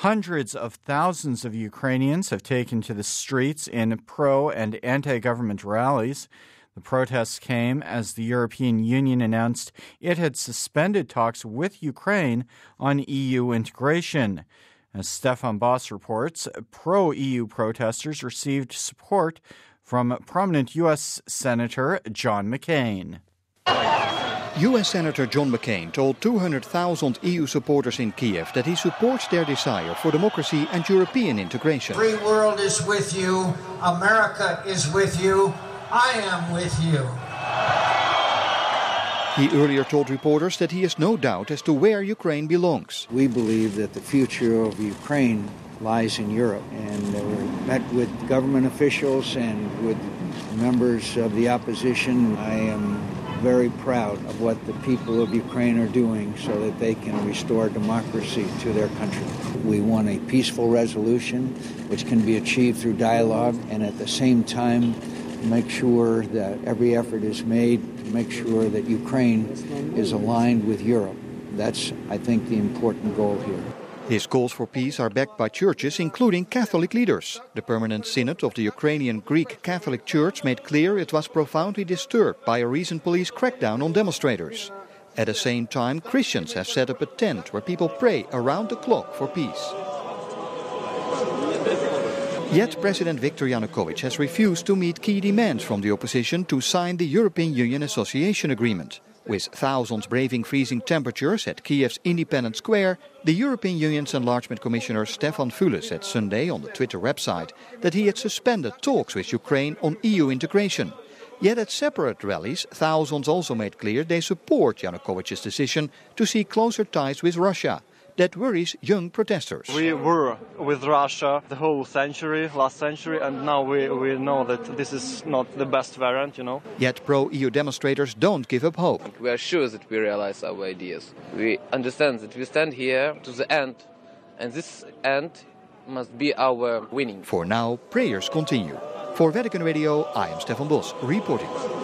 Hundreds of thousands of Ukrainians have taken to the streets in pro- and anti-government rallies. The protests came as the European Union announced it had suspended talks with Ukraine on EU integration. As Stefan Boss reports, pro-EU protesters received support from prominent U.S. Senator John McCain. U.S. Senator John McCain told 200,000 EU supporters in Kiev that he supports their desire for democracy and European integration. The free world is with you. America is with you. I am with you. He earlier told reporters that he has no doubt as to where Ukraine belongs. We believe that the future of Ukraine lies in Europe, and we met with government officials and with members of the opposition. I am very proud of what the people of Ukraine are doing so that they can restore democracy to their country. We want a peaceful resolution which can be achieved through dialogue, and at the same time make sure that every effort is made to make sure that Ukraine is aligned with Europe. That's, I think, the important goal here. His calls for peace are backed by churches, including Catholic leaders. The Permanent Synod of the Ukrainian Greek Catholic Church made clear it was profoundly disturbed by a recent police crackdown on demonstrators. At the same time, Christians have set up a tent where people pray around the clock for peace. Yet President Viktor Yanukovych has refused to meet key demands from the opposition to sign the European Union Association Agreement. With thousands braving freezing temperatures at Kiev's Independence Square, the European Union's Enlargement Commissioner Stefan Füle said Sunday on the Twitter website that he had suspended talks with Ukraine on EU integration. Yet at separate rallies, thousands also made clear they support Yanukovych's decision to seek closer ties with Russia. That worries young protesters. We were with Russia the whole last century, and now we know that this is not the best variant, Yet pro-EU demonstrators don't give up hope. We are sure that we realize our ideas. We understand that we stand here to the end, and this end must be our winning. For now, prayers continue. For Vatican Radio, I am Stefan Bos, reporting.